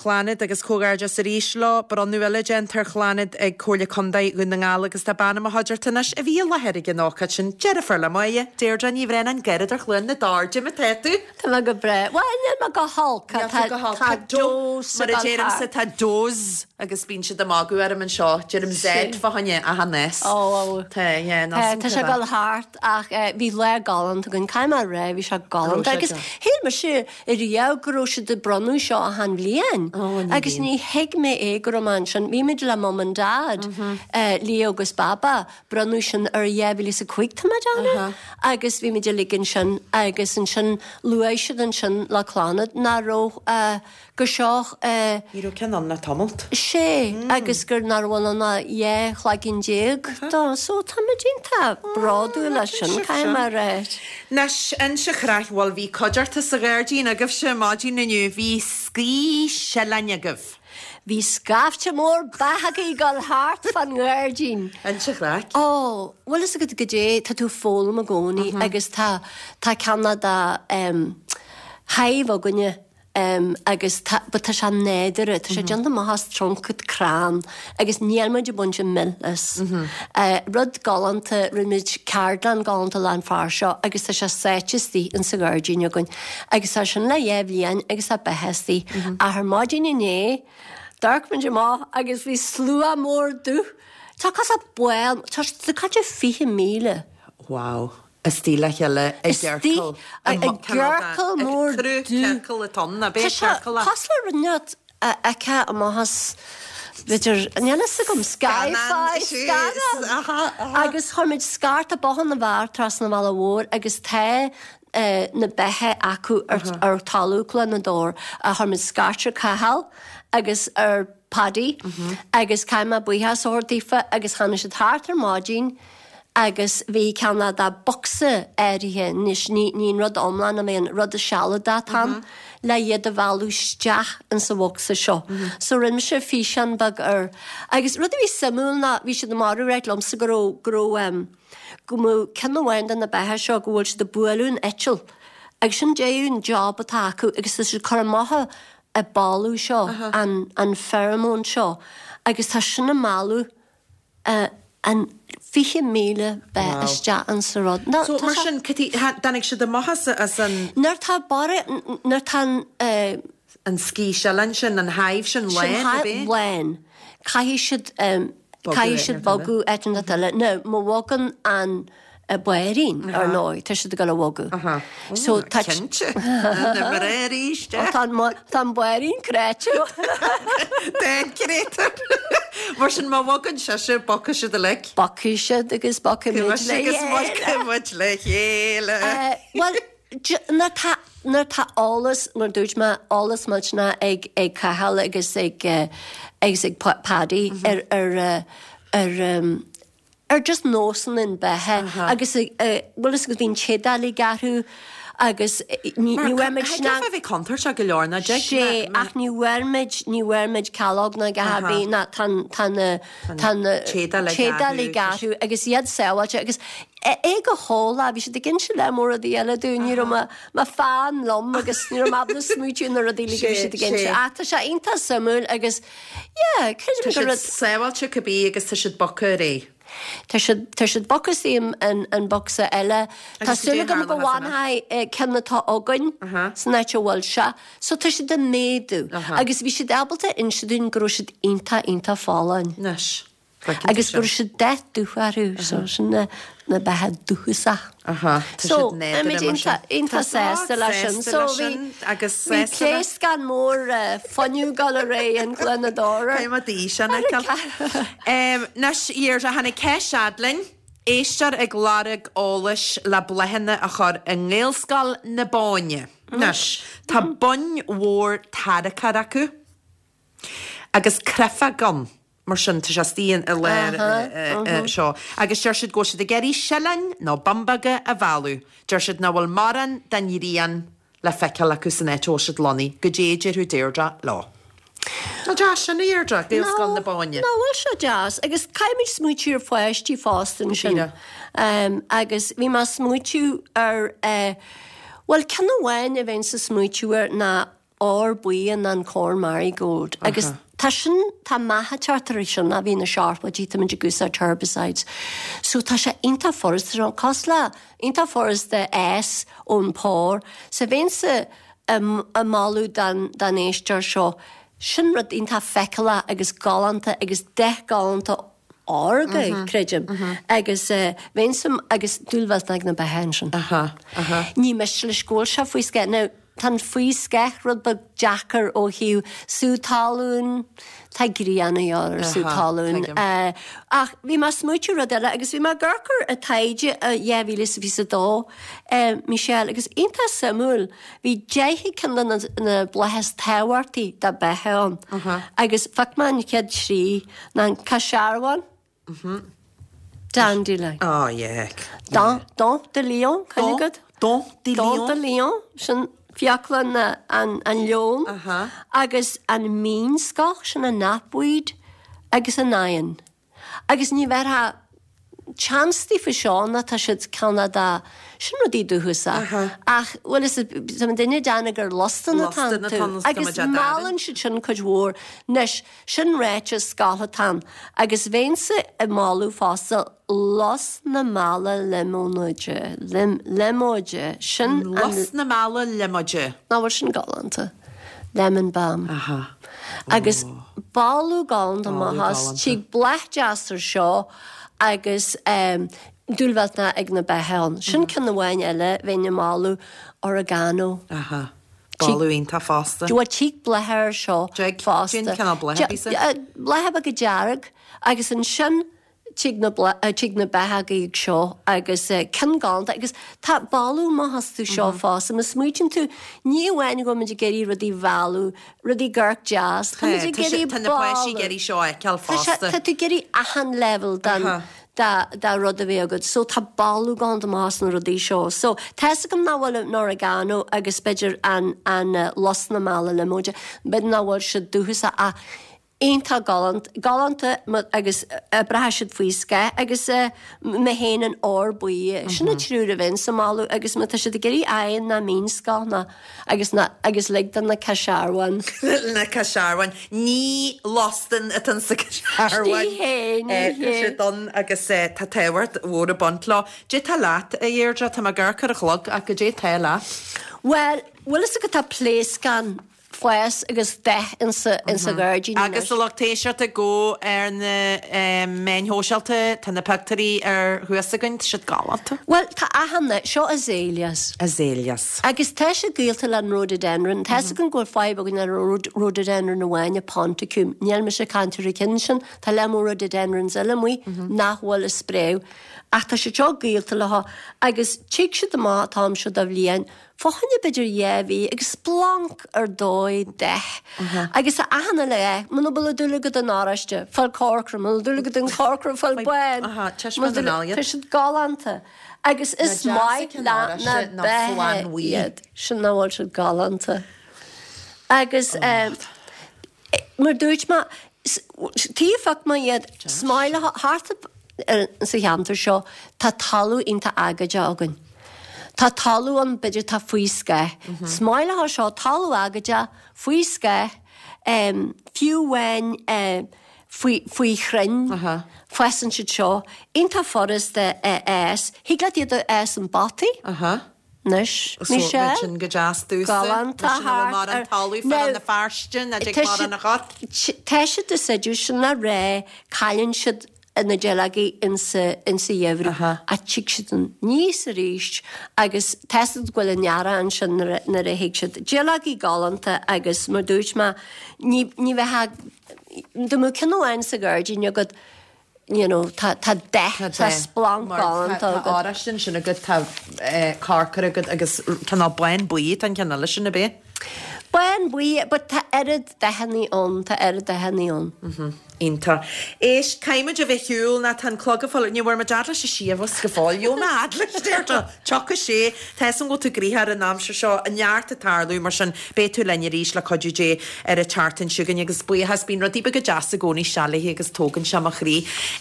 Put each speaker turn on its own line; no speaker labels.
chláanid agus cógáirde sa ríis lá, bar an nuile gentar chláanid ag cóla condaid gon na ngála agus tá banna a haidirtanas a bhí lehead ag gnácha sin Jennifer le maie, Deirdre ní bhrein an gerid ar chluin na dáirde me tetu.
Tá me go bre. Well, me go halca tá dós
mar a Jerem sa tá dós agus bín si do mágu ar an seo, Jerem Z fa hanne a hanes.
Tá se gal hart ach bhí le galant gon caiimar ré, bhí se galant agus hé mar si i riaggró se de bronú seo a han blian. Agus ní heig mé égur man sin bhí mid le mom and dad Lí agus baba bronú sin ar dhéhili sa cuiig tá agus bhí mid ligin sin agus an sin luéisiid an sin le chlánad ná ró go seoch
Író cean na tamalt.
sé agus gur narhna na chhlaigin déag dá so tamidínta braú lei sin caiimar réit.
Nes an se chráithhil bhí coidirta sa ggéirdín a gah se mádín naniu bhí scrí se lenne gah.
Bhí scafte mór bathaga í gal hart fan ggéirdín.
An se chráith?
Bhfuil is go dé tá tú fólam a gcónaí agus tá Canada haimh a gunne agus tá se néidir tá sé deanta maithas troncad crán agus níalmuid bunte millas. Rud galanta rimid cardan galanta lean far seo agus tá se séitistí in sa ggéirdín gon agus tá sin le dhéhlíonn agus a behestí a th mádíine né darkman má agus bhí slúa mór dú. Tá cas a buil tá caite 5,000.
Wow. A stíle heile gghearcail.
Gghearcail mór dú.
Gghearcail a tonna, bé gghearcail a...
Casla rinnead aice a maithas Vidir anana sa gom Sky-Fi agus chuid scarta a bohan na bhar tras na bhla mhór agus the na bethe acu ar talúcla na dór a chuid scartra cahall agus ar paddy agus caiime buíthe ordaífa agus chana sé thart ar mádín agus bhí ceanna dá boxa éirithe níos ní rud omlan a mbeon rud a seala dá tan le iad a bhúisteach an sa bhsa seo. So rinne sé fi an bag ar agus rud bhí samúna bhí sé na marú réit lomsa go mú cenhhain an na bethe seo go bhfuil si de buún etil agus sin déún job atá acu agus is chu maithe a ballú seo an pheromón seo agus tá sin na máú an 5,000 iste an sa rod.
So mar sin danig si de maithas as an...
Nar tá
an scí se lein sin an haimh sin
lein. Caihí siad bogu etin na tile. No, má bhagan an buirín ar nóid, tá siad go bhagu. So tá
Kente. Na maréiste.
Tá buirín créitiú.
Den créitir. Mar sin má bhagan se bocha si de le.
Bacu siad agus bacu
muid le chéile.
Well, nar tá álas nar dúirt me álas muidna ag cahall agus ag paddy ar just nósan in bethe agus bhfuil is go dtín chédalí garthú agus níhuiid
sna bhí contar se go leorna
sé ach níhuiid calog na gahabí na tan chédalí garthú agus iad saoilte agus é go hála bhí sé de gin se le mór a dhéile dúní má fán lom agus ní abla smúitiún ar a dtíla sé de gin se ata se onanta samúil agus
saoilte go bí agus tá siad bocha ré.
Tá siad bochas íam an boxa eile. Tá sula go go bhhainthe cennatá ágain san náite bhil se, so tá siad den méadú. Agus bhí siad abalta insiadún gro siad onanta fálainn.
Nes.
Agus gro siad de dúharú so sin na bethe dúchasach. So onanta sésta lei sin. So bhí cléist gan mór faniu gal a ré an glenadóra.
Caim a dí se na Nes íar a hana ceisiadlinn, éistear ag láraigh ólais le blehanna a chur an ngéalscal na báine. Nes, tá bun mhór tadacha acu agus crefa gan. Mar sin tá stíon a léir seo. Agus deir siad go siad a geirí selainn ná bambaga a bhú. Deir siad ná bhfuil maran den íríon le feiceal acu san éitó siad lonaí, go déidir chu Deirdre lá. Na deas sin Deirdre, géalscal na báine.
No, bhfuil se deas, agus caiimid smúitiú ar foiistí fástan sin. Agus bhí má smúitiú ar... Well, can bhhain a bhain sa smúitiúir na or buíon an corn marigold. Agus tá sin tá maithe chartarí sin a bhí na searpa dtíta man de gus ar turbicides. So tá sé inta forest an cosla, inta forest de S ón pór, sa bhén sa a máú dan éistear seo, sin rud inta fecala agus galanta agus 10 galanta ága creidim agus bhénsam agus dúlhas ag na behensin. Ní meiste le scóil se faoi sce nó tan faoi scech rud bag Jackar ó hiú sútalún tá gríanana ar sútalún. Ach bhí mar smúitiú rud eile agus bhí mar ggurchar a taide a dhéhhílas ví sa dó Michelle agus inta samúil bhí déhí cin na blethes táhairtaí de betheán agus facmáin cead srí na casearháin Dandy le.
Oh, yeah.
Don de Leon, can you good?
Don de
Leon, sin fiaclan an leon, agus an mínscach sin a napweed, agus an nain. Agus ní bheit chanstí fa seánna tá siad Canada sin rudí dúhusa. Ach, well is duine deanna gur lostan na tan tú. Agus málan si sin chuid mhór nes sin réite scala tan. Agus bhénsa a máú fásta los na mála lemóide. Lemóide. Sin
los na mála lemóide.
Ná bhar sin galanta. Lemon balm. Agus báú galanta máthas tí blethdeastar seo agus dúlhilna ag na betheán. Sin cin na bhhain eile bhéine máú oregano.
Báú ínta fásta.
Dúa tí blethir seo fásta.
Sin cinna blethe bhí sa?
Blethe a go dearag agus an sin tí na bethe ag seo agus cin gáanta agus tá báú máthas tú seo fásta. Mas smúitin tú ní bhhain go muidir geirí rudí bhealú, rudí gurc jazz.
Tá na poisí geirí seo ceall fásta.
Tá tú geirí ahan level dan da rud a bhí agad. So tá báú gáanta más na rudí seo. So teessa gom náhfuil oregano agus beidir an los na mála lemóide, bed náhfuil se dúhusa a Einta galanta agus breisiid faoisce agus me héanaan buí sinna trúr a bhain sa máú agus mu si gurí aon na mínscána agus le dan na casearhain.
Na casearhain. Ní lostan a tan sa casearhain. Si don agus tá téhairt mhór a bontlá. Dé tá leat a dhéirdre tá ggurchar a chlog a go dé té leat?
Well, is go tá pléiscan Fues agus 10 in sa Virgin.
Agus a loctéisiart a go na mainhósealta tá na pectarí huasagant siad galanta?
Well, tá ahanna seo azélias.
Azélias.
Agus te sé gíalta le rhododendron, te sa gan ggóil fáib agin rhododendron na bhaine ponticum. Níl me se cantar sin, tá le mó rhododendrons eile mui nachhfuil a spréw. Ach tá sé seo gíalta le agus tíic siad a má tám siad a bhliain, fáhanne beidir dhéhí agus blanc ar dóid 10. Agus a ahanana le, man bula dúlagad an áraiste, fáil córcra, man dúlagad an córcra fáil buin. Tá siad galanta. Agus is mai na bethe sin náhfuil siad galanta. Agus mar dúirt ma tífach ma iad smáile harta sa cheantar seo tá talú inta agaide agan. Tá talú an beidir tá faoisce. Smáile há seo talú agaide faoisce fiúhain faoi chrinn fuesan siad seo inta forras de S. Higla iad a S an batí? Nus, Michelle?
Sin go jazzúsa.
Galanta
mar an talú fel na farstin a dig mar an a gat.
Teise de séidir sin na ré caiann siad na gelagi in sa dhéhre a tíic siad an níos a ríist agus testad goil an neara an sin na a héic siad. Gelagi galanta agus mar dúirt ma ní bheit do mú cinháin sa Virgin go tá 10 tá splanc galanta
árasin sin a go tá carcar agus canál buin buí an ceanna sin na bé.
Buin buí, but tá erid de hennaíón.
Inta. Éis caiimiid a bheith hiúil na tan clogaáil ní bhar deadla sé siomhs go fáil jo na adla steirta tucha sé Tees an go tú gríthe an náam se seo a neartta tarlú mar sin béú lenne ríis le codúé ar a chartan siúgan agus bu has bín rodí go deas a gcóí sealaí agus tógan seach rí.